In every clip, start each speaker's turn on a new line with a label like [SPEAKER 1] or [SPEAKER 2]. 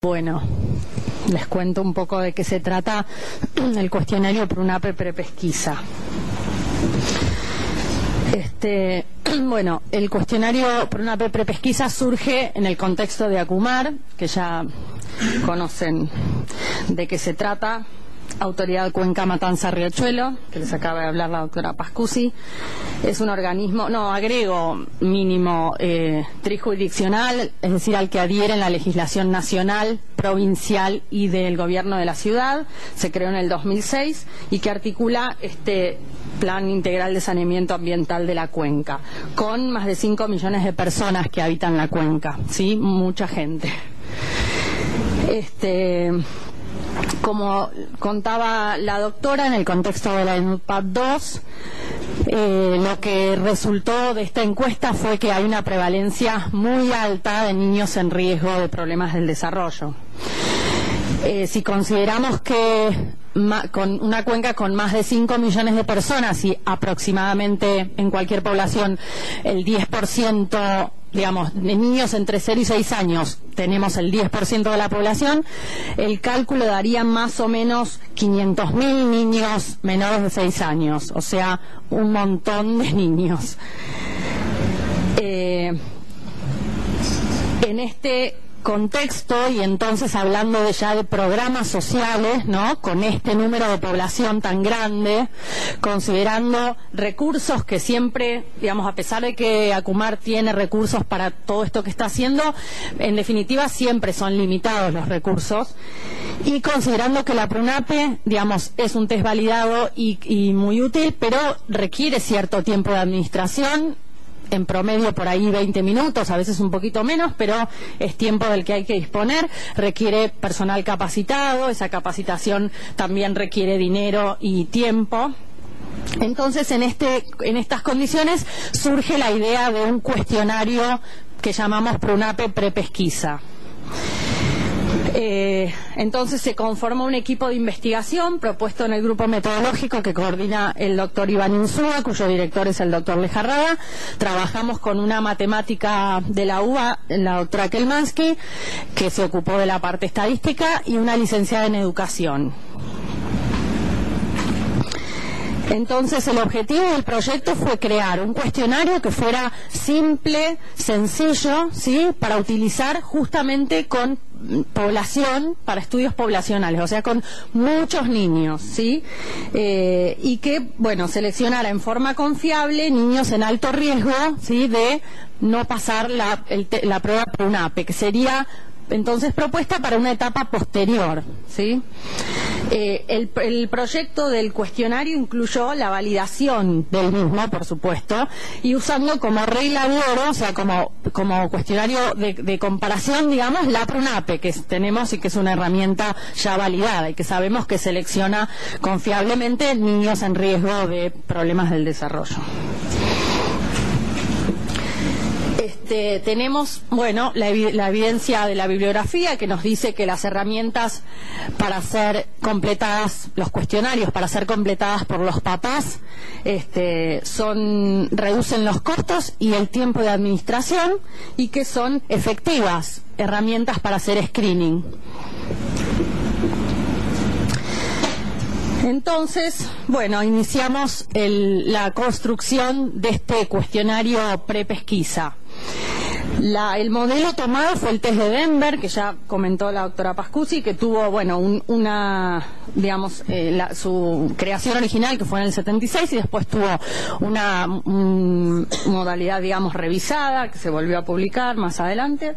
[SPEAKER 1] Bueno, les cuento un poco de qué se trata el cuestionario PRUNAPE prepesquisa. Bueno, el cuestionario PRUNAPE prepesquisa surge en el contexto de ACUMAR, que ya conocen de qué se trata. Autoridad Cuenca Matanza Riachuelo, que les acaba de hablar la doctora Pascusi. Es un organismo, agrego mínimo trijurisdiccional, es decir, al que adhiere la legislación nacional, provincial y del gobierno de la ciudad. Se creó en el 2006 y que articula este Plan Integral de Saneamiento Ambiental de la Cuenca, con más de 5 millones de personas que habitan la cuenca, ¿sí? Mucha gente. Como contaba la doctora, en el contexto de la ENUPAD 2, lo que resultó de esta encuesta fue que hay una prevalencia muy alta de niños en riesgo de problemas del desarrollo. Si consideramos que con una cuenca con más de 5 millones de personas y aproximadamente en cualquier población el 10%, digamos, de niños entre 0 y 6 años, tenemos el 10% de la población, el cálculo daría más o menos 500.000 niños menores de 6 años, o sea, un montón de niños. En este contexto, y entonces hablando ya de programas sociales, ¿no?, con este número de población tan grande, considerando recursos que siempre, digamos, a pesar de que ACUMAR tiene recursos para todo esto que está haciendo, en definitiva siempre son limitados los recursos, y considerando que la PRUNAPE, digamos, es un test validado y muy útil, pero requiere cierto tiempo de administración, en promedio por ahí 20 minutos, a veces un poquito menos, pero es tiempo del que hay que disponer, requiere personal capacitado, esa capacitación también requiere dinero y tiempo. Entonces, en estas condiciones surge la idea de un cuestionario que llamamos PRUNAPE prepesquisa. Entonces se conforma un equipo de investigación propuesto en el grupo metodológico que coordina el doctor Iván Insúa, cuyo director es el doctor Lejarraga. Trabajamos con una matemática de la UBA, la doctora Kelmansky, que se ocupó de la parte estadística, y una licenciada en educación. Entonces, el objetivo del proyecto fue crear un cuestionario que fuera simple, sencillo, ¿sí?, para utilizar justamente con población, para estudios poblacionales, o sea, con muchos niños, ¿sí? Y que, bueno, seleccionara en forma confiable niños en alto riesgo, ¿sí?, de no pasar la prueba PRUNAPE, que sería entonces propuesta para una etapa posterior, ¿sí? El proyecto del cuestionario incluyó la validación del mismo, por supuesto, y usando como regla de oro, o sea, como cuestionario de comparación, digamos, la PRUNAPE que tenemos y que es una herramienta ya validada y que sabemos que selecciona confiablemente niños en riesgo de problemas del desarrollo. Tenemos, bueno, la evidencia de la bibliografía que nos dice que las herramientas para ser completadas, los cuestionarios para ser completadas por los papás, reducen los costos y el tiempo de administración, y que son efectivas herramientas para hacer screening. Entonces, bueno, iniciamos la construcción de este cuestionario prepesquisa. El modelo tomado fue el test de Denver, que ya comentó la doctora Pascusi, que tuvo, bueno, su creación original, que fue en el 76, y después tuvo una modalidad, digamos, revisada, que se volvió a publicar más adelante.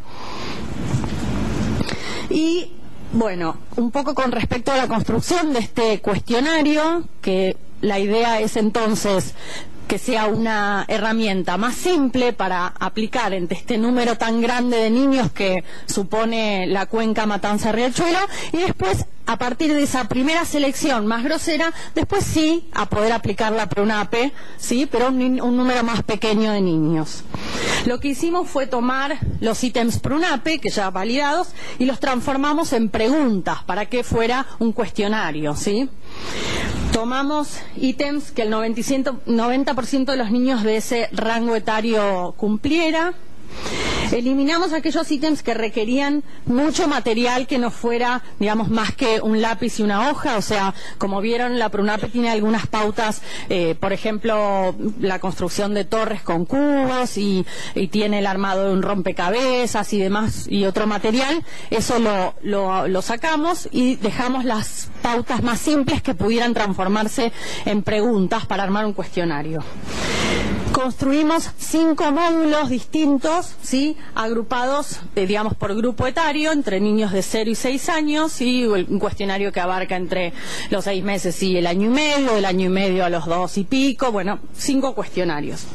[SPEAKER 1] Y bueno, un poco con respecto a la construcción de este cuestionario, que la idea es entonces que sea una herramienta más simple para aplicar entre este número tan grande de niños que supone la cuenca Matanza Riachuelo, y después, a partir de esa primera selección más grosera, después sí a poder aplicar la PRUNAPE, sí, pero un número más pequeño de niños. Lo que hicimos fue tomar los ítems PRUNAPE, que ya validados, y los transformamos en preguntas para que fuera un cuestionario, ¿sí? Tomamos ítems que el 90% de los niños de ese rango etario cumpliera. Eliminamos aquellos ítems que requerían mucho material que no fuera, digamos, más que un lápiz y una hoja. O sea, como vieron, la PRUNAPE tiene algunas pautas, por ejemplo, la construcción de torres con cubos y tiene el armado de un rompecabezas y demás, y otro material. Eso lo sacamos y dejamos las pautas más simples que pudieran transformarse en preguntas para armar un cuestionario. Construimos 5 módulos distintos, ¿sí?, agrupados, digamos, por grupo etario, entre niños de 0 y 6 años, ¿sí?, un cuestionario que abarca entre los 6 meses y el año y medio, del año y medio a los 2 y pico, bueno, 5 cuestionarios.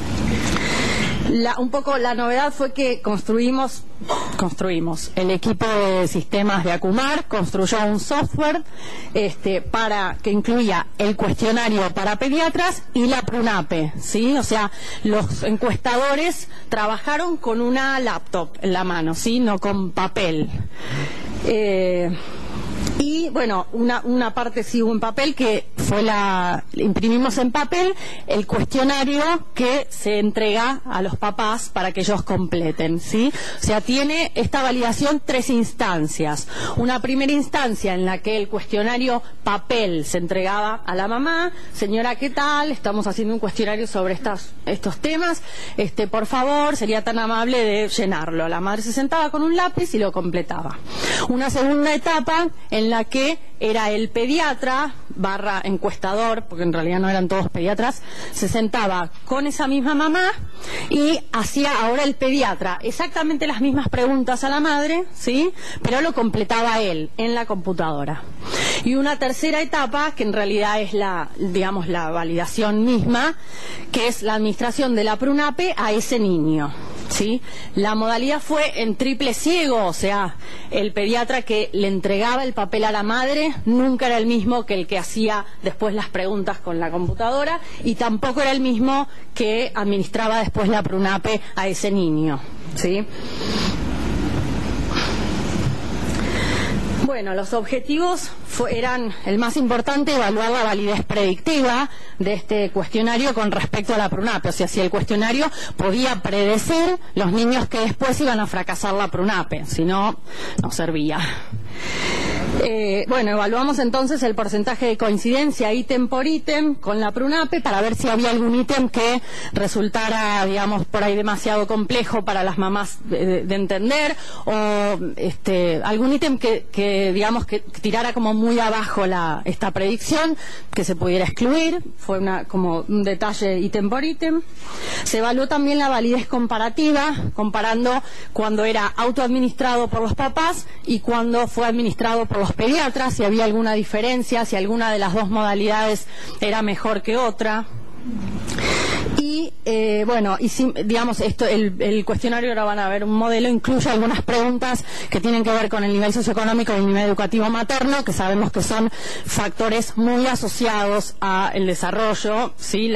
[SPEAKER 1] Un poco la novedad fue que construimos, el equipo de sistemas de Acumar construyó un software para que incluía el cuestionario para pediatras y la PRUNAPE, ¿sí? O sea, los encuestadores trabajaron con una laptop en la mano, ¿sí?, no con papel. Y bueno, una parte sí hubo en papel, que fue imprimimos en papel el cuestionario que se entrega a los papás para que ellos completen, ¿sí? O sea, tiene esta validación 3 instancias. Una primera instancia en la que el cuestionario papel se entregaba a la mamá: señora, ¿qué tal? Estamos haciendo un cuestionario sobre estos temas, por favor, sería tan amable de llenarlo. La madre se sentaba con un lápiz y lo completaba. Una segunda etapa en la que era el pediatra / encuestador, porque en realidad no eran todos pediatras, se sentaba con esa misma mamá y hacía ahora el pediatra exactamente las mismas preguntas a la madre, ¿sí?, pero lo completaba él en la computadora. Y una tercera etapa, que en realidad es la validación misma, que es la administración de la PRUNAPE a ese niño, ¿sí? La modalidad fue en triple ciego, o sea, el pediatra que le entregaba el papel a la madre nunca era el mismo que el que hacía después las preguntas con la computadora, y tampoco era el mismo que administraba después la PRUNAPE a ese niño, ¿sí? Bueno, los objetivos eran, el más importante, evaluar la validez predictiva de este cuestionario con respecto a la PRUNAPE. O sea, si el cuestionario podía predecir los niños que después iban a fracasar la PRUNAPE, si no, no servía. Bueno, evaluamos entonces el porcentaje de coincidencia ítem por ítem con la PRUNAPE para ver si había algún ítem que resultara, digamos, por ahí demasiado complejo para las mamás de entender, o algún ítem que digamos, que tirara como muy abajo esta predicción, que se pudiera excluir. Fue como un detalle ítem por ítem. Se evaluó también la validez comparativa, comparando cuando era autoadministrado por los papás y cuando fue administrado por los pediatras, si había alguna diferencia, si alguna de las dos modalidades era mejor que otra. Y bueno, y si, digamos, el cuestionario, ahora van a ver un modelo, incluye algunas preguntas que tienen que ver con el nivel socioeconómico y el nivel educativo materno, que sabemos que son factores muy asociados al desarrollo, ¿sí?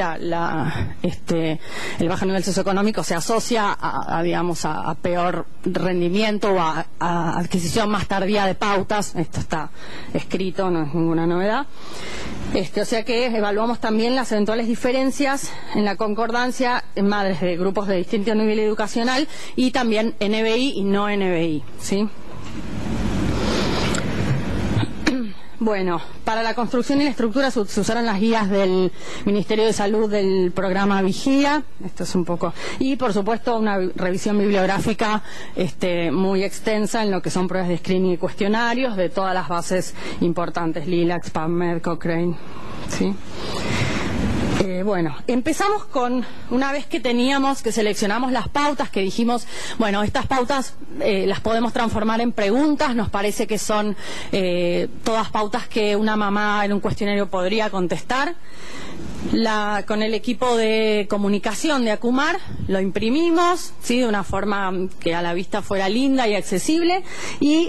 [SPEAKER 1] El bajo nivel socioeconómico se asocia digamos, a peor rendimiento o a adquisición más tardía de pautas. Esto está escrito, no es ninguna novedad. O sea que evaluamos también las eventuales diferencias en la concordancia en madres de grupos de distinto nivel educacional, y también NBI y no NBI, ¿sí? Bueno, para la construcción y la estructura se usaron las guías del Ministerio de Salud del programa Vigía. Esto es un poco. Y, por supuesto, una revisión bibliográfica muy extensa en lo que son pruebas de screening y cuestionarios de todas las bases importantes: Lilacs, PubMed, Cochrane, ¿sí? Bueno, empezamos con, una vez que seleccionamos las pautas, que dijimos, bueno, estas pautas las podemos transformar en preguntas, nos parece que son todas pautas que una mamá en un cuestionario podría contestar. Con el equipo de comunicación de Acumar lo imprimimos, ¿sí?, de una forma que a la vista fuera linda y accesible, y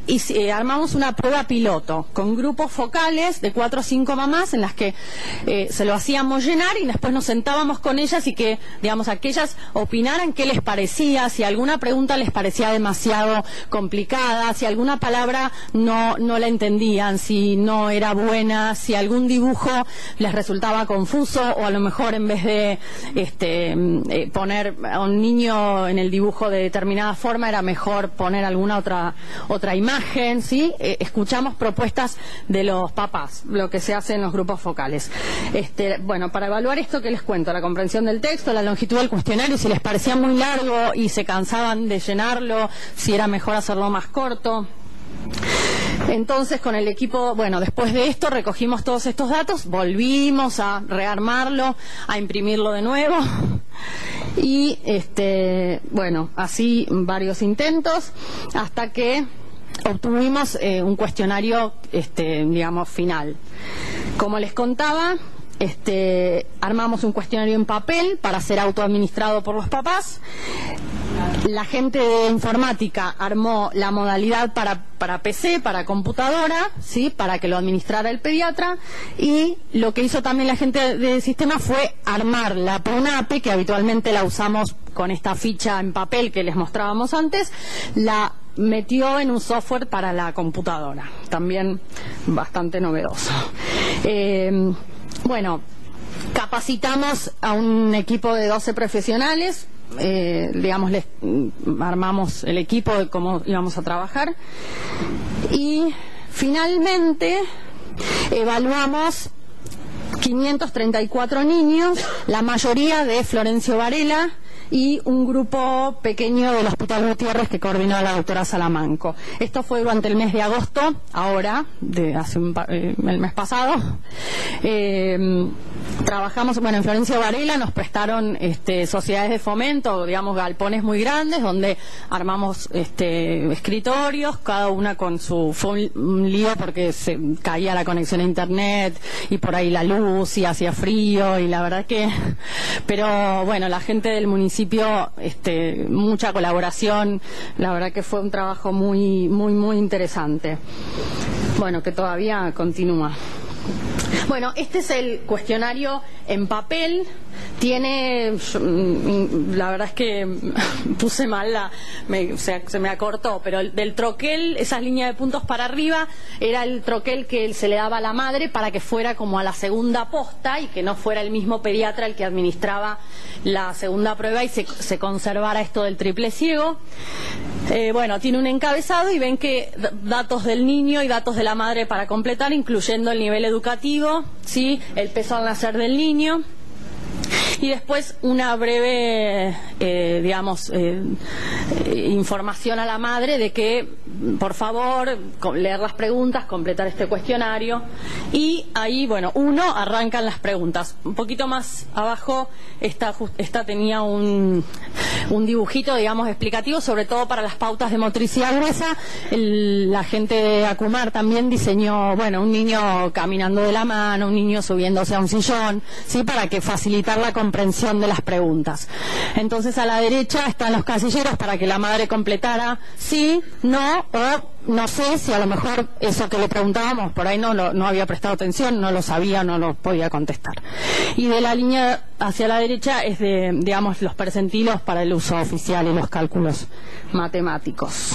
[SPEAKER 1] armamos una prueba piloto con grupos focales de 4 o 5 mamás en las que se lo hacíamos llenar y después nos sentábamos con ellas y que, digamos, aquellas opinaran qué les parecía, si alguna pregunta les parecía demasiado complicada, si alguna palabra no la entendían, si no era buena, si algún dibujo les resultaba confuso, o a lo mejor en vez de poner a un niño en el dibujo de determinada forma era mejor poner alguna otra imagen, ¿sí? Escuchamos propuestas de los papás, lo que se hace en los grupos focales. Bueno, para evaluar esto que les cuento, la comprensión del texto, la longitud del cuestionario, si les parecía muy largo y se cansaban de llenarlo, si era mejor hacerlo más corto. Entonces, con el equipo, bueno, después de esto recogimos todos estos datos, volvimos a rearmarlo, a imprimirlo de nuevo y, bueno, así varios intentos hasta que obtuvimos un cuestionario, digamos, final. Como les contaba, armamos un cuestionario en papel para ser autoadministrado por los papás. La gente de informática armó la modalidad para PC, para computadora, ¿sí? Para que lo administrara el pediatra, y lo que hizo también la gente de sistema fue armar la PRONAPE, que habitualmente la usamos con esta ficha en papel que les mostrábamos antes, la metió en un software para la computadora, también bastante novedoso. Bueno, capacitamos a un equipo de 12 profesionales, digamos, les armamos el equipo de cómo íbamos a trabajar y finalmente evaluamos 534 niños, la mayoría de Florencio Varela y un grupo pequeño del Hospital Gutiérrez que coordinó la doctora Salamanco. Esto fue durante el mes de agosto, ahora, el mes pasado. Trabajamos, bueno, en Florencio Varela nos prestaron sociedades de fomento, digamos, galpones muy grandes, donde armamos escritorios, cada una con su... Fue un lío porque se caía la conexión a internet y por ahí la luz y hacía frío y la verdad que... Pero bueno, la gente del municipio, mucha colaboración, la verdad que fue un trabajo muy interesante. Bueno, que todavía continúa. Bueno, este es el cuestionario en papel. Tiene, la verdad es que puse mal, se me acortó, pero del troquel, esas líneas de puntos para arriba, era el troquel que se le daba a la madre para que fuera como a la segunda posta y que no fuera el mismo pediatra el que administraba la segunda prueba y se conservara esto del triple ciego. Bueno, tiene un encabezado y ven que datos del niño y datos de la madre para completar, incluyendo el nivel educativo, ¿sí? El peso al nacer del niño. Y después una breve, información a la madre de que, por favor, leer las preguntas, completar este cuestionario. Y ahí, bueno, arrancan las preguntas. Un poquito más abajo, esta tenía un dibujito, digamos, explicativo, sobre todo para las pautas de motricidad gruesa. La gente de Acumar también diseñó, bueno, un niño caminando de la mano, un niño subiéndose a un sillón, ¿sí? Para que facilitar la comprensión de las preguntas. Entonces a la derecha están los casilleros para que la madre completara sí, no, o no sé, si a lo mejor eso que le preguntábamos por ahí no había prestado atención, no lo sabía, no lo podía contestar. Y de la línea hacia la derecha es de, digamos, los percentilos para el uso oficial y los cálculos matemáticos.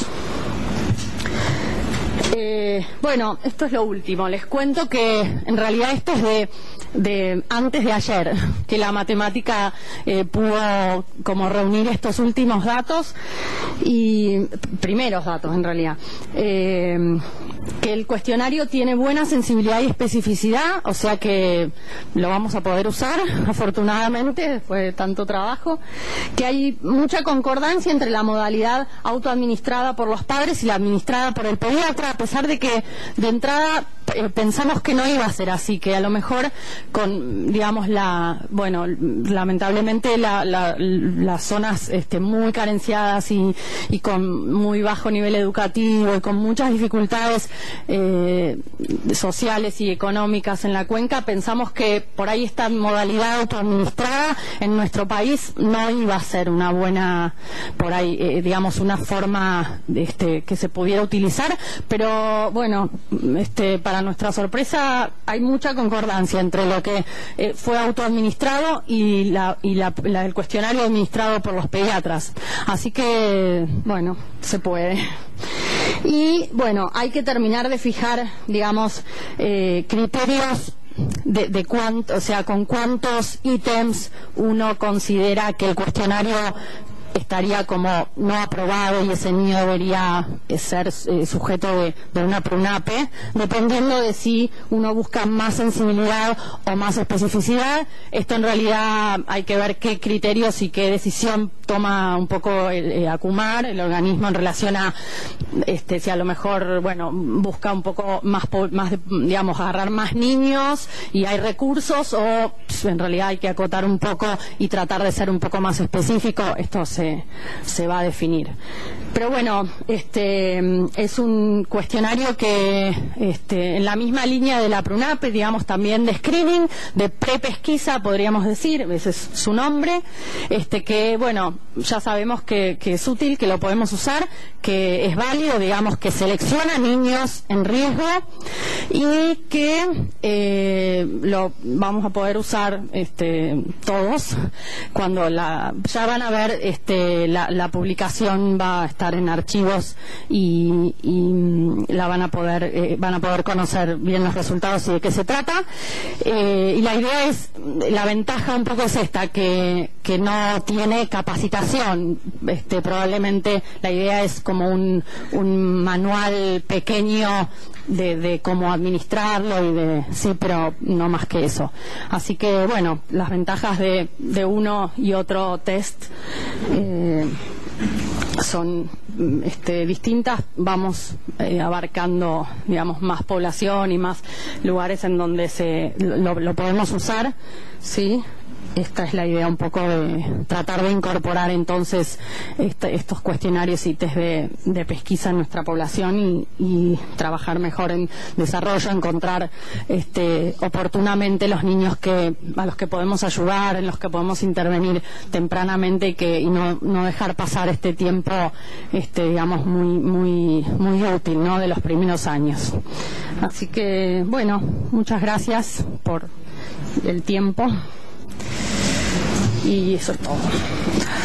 [SPEAKER 1] Bueno, esto es lo último. Les cuento que en realidad esto es de antes de ayer, que la matemática pudo como reunir estos últimos datos y primeros datos en realidad. Que el cuestionario tiene buena sensibilidad y especificidad, o sea que lo vamos a poder usar, afortunadamente, después de tanto trabajo. Que hay mucha concordancia entre la modalidad autoadministrada por los padres y la administrada por el pediatra, a pesar de que de entrada pensamos que no iba a ser así, que a lo mejor con, digamos, lamentablemente las zonas muy carenciadas y con muy bajo nivel educativo y con muchas dificultades sociales y económicas en la cuenca, pensamos que por ahí esta modalidad autoadministrada en nuestro país no iba a ser una buena, por ahí, digamos, una forma que se pudiera utilizar, pero bueno, para nuestra sorpresa hay mucha concordancia entre lo que fue autoadministrado y el cuestionario administrado por los pediatras. Así que, bueno, se puede. Y, bueno, hay que terminar de fijar, digamos, criterios de cuánto, o sea, con cuántos ítems uno considera que el cuestionario estaría como no aprobado y ese niño debería ser sujeto de una PRUNAPE, dependiendo de si uno busca más sensibilidad o más especificidad. Esto en realidad hay que ver qué criterios y qué decisión toma un poco ACUMAR, el organismo, en relación a si a lo mejor, bueno, busca un poco más, digamos, agarrar más niños y hay recursos, o en realidad hay que acotar un poco y tratar de ser un poco más específico. Esto se va a definir. Pero bueno, es un cuestionario que en la misma línea de la PRUNAPE, digamos, también de screening, de prepesquisa, podríamos decir, ese es su nombre, que bueno, ya sabemos que es útil, que lo podemos usar, que es válido, digamos, que selecciona niños en riesgo y que lo vamos a poder usar todos cuando ya van a ver la publicación va a estar en archivos y la van a poder conocer bien los resultados y de qué se trata. Y la idea es, la ventaja un poco es esta, que no tiene capacitación. Probablemente la idea es como un manual pequeño de cómo administrarlo sí, pero no más que eso. Así que bueno, las ventajas de uno y otro test son distintas. Vamos abarcando, digamos, más población y más lugares en donde lo podemos usar, ¿sí? Esta es la idea un poco de tratar de incorporar entonces estos cuestionarios y test de pesquisa en nuestra población y trabajar mejor en desarrollo, encontrar oportunamente los niños a los que podemos ayudar, en los que podemos intervenir tempranamente y no dejar pasar este tiempo digamos muy útil, ¿no?, de los primeros años. Así que bueno, muchas gracias por el tiempo. Y eso es todo.